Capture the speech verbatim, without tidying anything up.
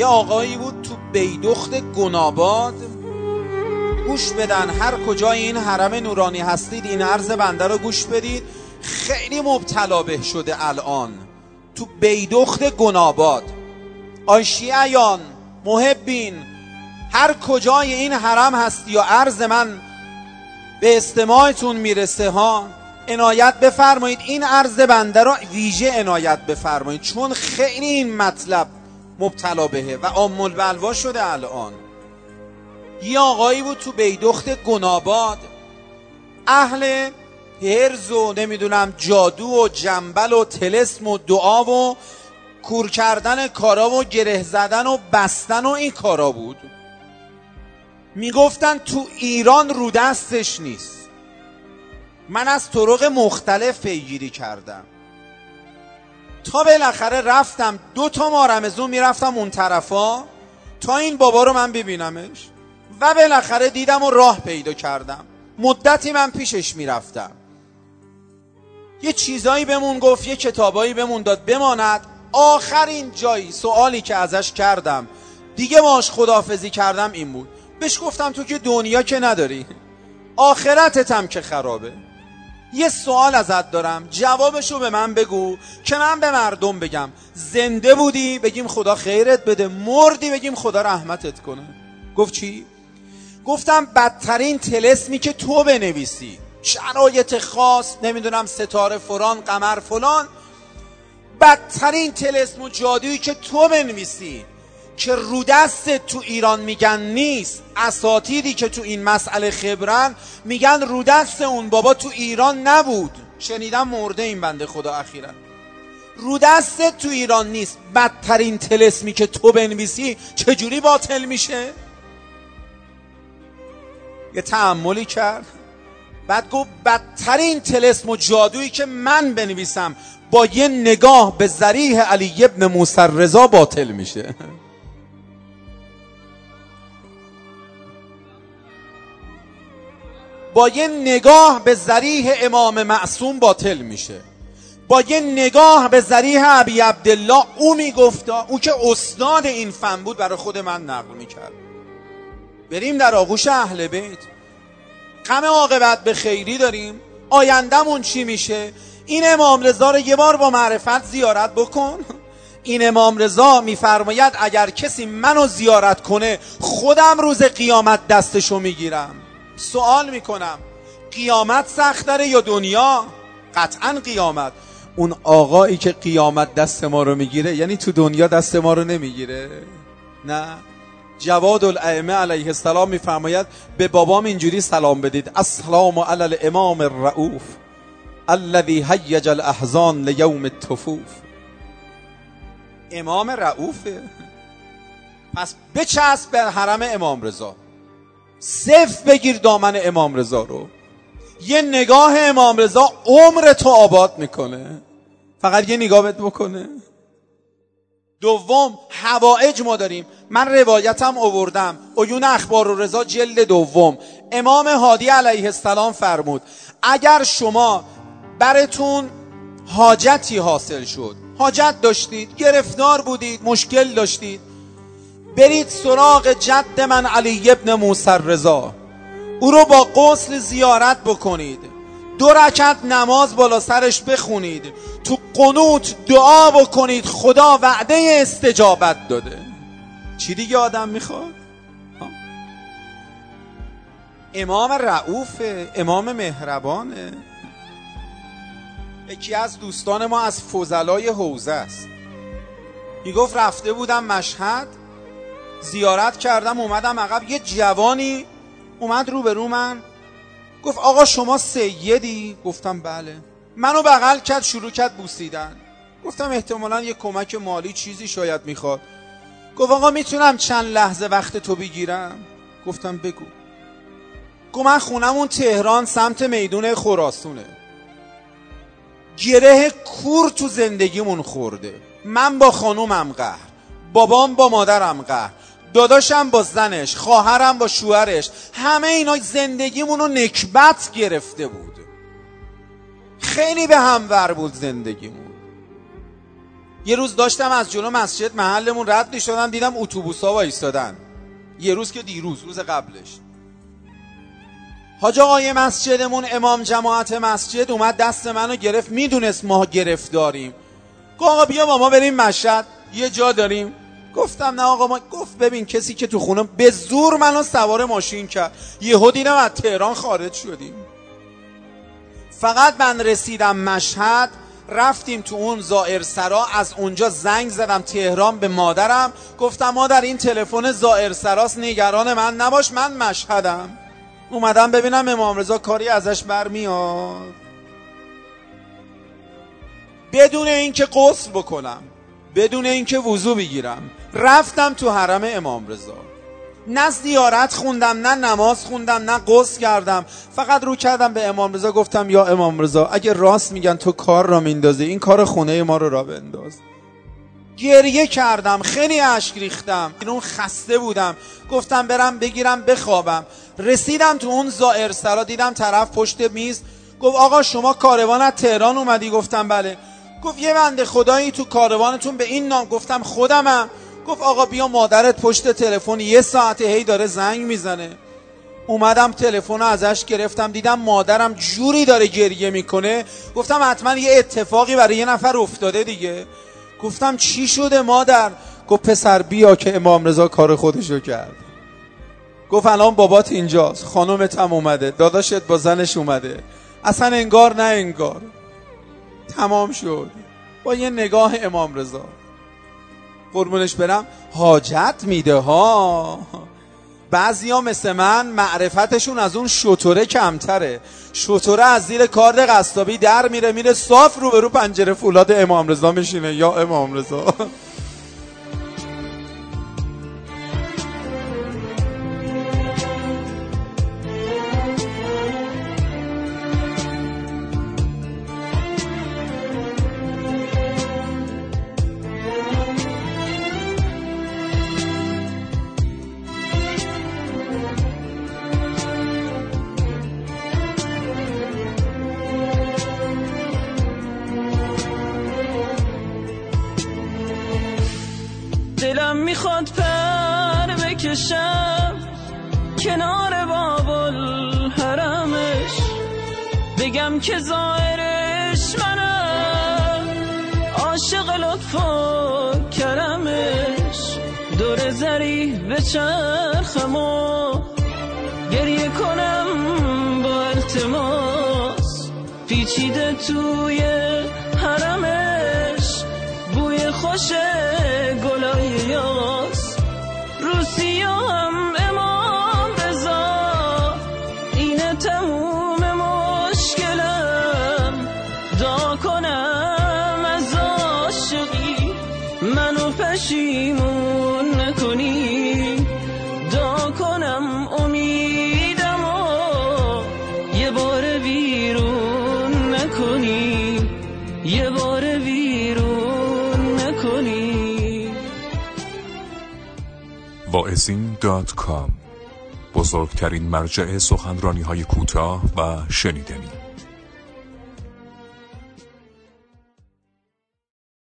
یه آقایی بود تو بیدخت گناباد. گوش بدن، هر کجای این حرم نورانی هستید این عرض بنده رو گوش بدید، خیلی مبتلا به شده الان. تو بیدخت گناباد، آی شیعیان محبین، هر کجای این حرم هستی یا عرض من به استماعتون میرسه ها، عنایت بفرمایید این عرض بنده را ویژه عنایت بفرمایید، چون خیلی این مطلب مبتلا بهه و عام البلوا شده الان. یه آقایی بود تو بیدخت گناباد، اهل هرز و نمیدونم جادو و جنبل و طلسم و دعا و کور کردن کارا و گره زدن و بستن و این کارا بود. میگفتن تو ایران رو دستش نیست. من از طرق مختلف پیگیری کردم تا بالاخره رفتم دو تا ماه رمضون میرفتم اون طرفا تا این بابا رو من ببینمش و بالاخره دیدم و راه پیدا کردم. مدتی من پیشش میرفتم، یه چیزایی بهمون گفت، یه کتابایی بهمون داد بماند. آخرین جایی سوالی که ازش کردم دیگه باش خداحافظی کردم این بود، بهش گفتم تو که دنیا که نداری، آخرتت هم که خرابه، یه سوال ازت دارم جوابشو به من بگو که من به مردم بگم. زنده بودی بگیم خدا خیرت بده، مردی بگیم خدا رحمتت کنه. گفت چی؟ گفتم بدترین طلسمی که تو بنویسی، شرایط خاص نمیدونم ستاره فلان قمر فلان، بدترین طلسم و جادویی که تو بنویسی که رو دست تو ایران میگن نیست، اساتیدی که تو این مسئله خبرن میگن رو دست اون بابا تو ایران نبود، شنیدم مرده این بنده خدا اخیرا، رو دست تو ایران نیست، بدترین طلسمی که تو بنویسی چجوری باطل میشه؟ یه تأملی کرد، بعد گفت بدترین طلسم و جادویی که من بنویسم با یه نگاه به ذریح علی ابن موسی رضا باطل میشه. با یه نگاه به ذریح امام معصوم باطل میشه، با یه نگاه به ذریح ابی عبدالله. او میگفتا، او که استاد این فن بود برای خود من نقل میکرد. بریم در آغوش اهل بیت، غم عاقبت به خیری داریم، آیندمون چی میشه؟ این امام رضا رو یه بار با معرفت زیارت بکن. این امام رضا میفرماید اگر کسی منو زیارت کنه خودم روز قیامت دستشو میگیرم. سوال میکنم قیامت سخت داره یا دنیا؟ قطعا قیامت. اون آقایی که قیامت دست ما رو میگیره یعنی تو دنیا دست ما رو نمیگیره؟ نه. جواد الائمه علیه السلام میفرماید به بابام اینجوری سلام بدید: السلام علی الامام الرؤوف الذی هیج الاحزان لیوم التفوف. امام رؤوفه، پس بچسب به حرم امام رضا، صف بگیر دامن امام رضا رو، یه نگاه امام رضا عمر تو آباد میکنه، فقط یه نگاه بهت بکنه. دوم، حوائج ما داریم. من روایتم آوردم، عیون اخبار و رضا جلد دوم، امام هادی علیه السلام فرمود اگر شما براتون حاجتی حاصل شد، حاجت داشتید، گرفتار بودید، مشکل داشتید، برید سراغ جد من علی ابن موسی رضا، او رو با غسل زیارت بکنید، دو رکعت نماز بالا سرش بخونید، تو قنوت دعا بکنید، خدا وعده استجابت داده. چی دیگه آدم میخواد؟ امام رؤوفه، امام مهربانه. یکی از دوستان ما از فضلای حوزه است، میگفت رفته بودم مشهد زیارت کردم، اومدم عقب، یه جوانی اومد روبرو من گفت آقا شما سیدی؟ گفتم بله. منو بغل کرد شروع کرد بوسیدن. گفتم احتمالاً یه کمک مالی چیزی شاید میخواد. گفت آقا میتونم چند لحظه وقت تو بگیرم؟ گفتم بگو. گفت من خونمون تهران سمت میدون خراسونه، گره کور تو زندگیمون خورده، من با خانومم قهر، بابام با مادرم قهر، داداشم با زنش، خواهرم با شوهرش، همه اینا زندگیمونو نکبت گرفته بود، خیلی به هم ور بود زندگیمون. یه روز داشتم از جلو مسجد محلمون رد می‌شدم، دیدم اتوبوس‌ها وایسادن. یه روز که دیروز، روز قبلش، حاج آقای مسجدمون، امام جماعت مسجد، اومد دست منو گرفت، میدونست ما گرفتاریم. گفت آقا بیا با ما بریم مشهد، یه جا داریم. گفتم نه آقا. ما گفت ببین کسی که تو خونه، به زور منو سوار ماشین کرد. یهو دیدم از تهران خارج شدیم. فقط من رسیدم مشهد، رفتیم تو اون زائرسرا، از اونجا زنگ زدم تهران به مادرم، گفتم مادر این تلفن زائرسراست، نگران من نباش، من مشهدم. اومدم ببینم امام رضا کاری ازش برمیاد. بدون اینکه غسل بکنم، بدون اینکه وضو بگیرم، رفتم تو حرم امام رضا. نه زیارت خوندم، نه نماز خوندم، نه غسل کردم. فقط رو کردم به امام رضا، گفتم یا امام رضا اگه راست میگن تو کار را میندازی، این کار خونه ما رو را بنداز. گریه کردم، خیلی اشک ریختم، اون خسته بودم. گفتم برم بگیرم بخوابم. رسیدم تو اون زائرسرا، دیدم طرف پشت میز. گفت آقا شما کاروان از تهران اومدی؟ گفتم بله. گفت یه بنده خدایی تو کاروانتون به این نام. گفتم خودمم. گفت آقا بیا مادرت پشت تلفن یه ساعته هی داره زنگ میزنه. اومدم تلفن ازش گرفتم، دیدم مادرم جوری داره گریه میکنه. گفتم حتما یه اتفاقی برای یه نفر افتاده دیگه. گفتم چی شده مادر؟ گفت پسر بیا که امام رضا کار خودشو کرد. گفت الان بابات اینجاست، خانومت هم اومده، داداشت با زنش اومده، اصلا انگار نه انگار. تمام شد با یه نگاه امام رضا. قربونش برم، حاجت میده ها. بعضی ها مثل من معرفتشون از اون شطوره کمتره. شطوره از زیر کارد قصابی در میره، میره صاف رو به رو پنجره فولاد امام رضا میشینه. یا امام رضا. دلم میخواد پر بکشم کنار بابل حرمش، بگم که زائرش منم، عاشق لطف و کرمش. دور زری به چرخم و گریه کنم با التماس، پیچیده توی حرمش بوی خوش گلای یاس. روسیه هم امام رضا، اینه تموم مشکلم. دعا کنم از عاشقی منو پشیمون نکنی، دعا کنم امیدم و یه بار بیرون نکنی، یه بار بیرون نکنی. واعظین دات کام، بزرگترین مرجع سخنرانی های کوتاه و شنیدنی.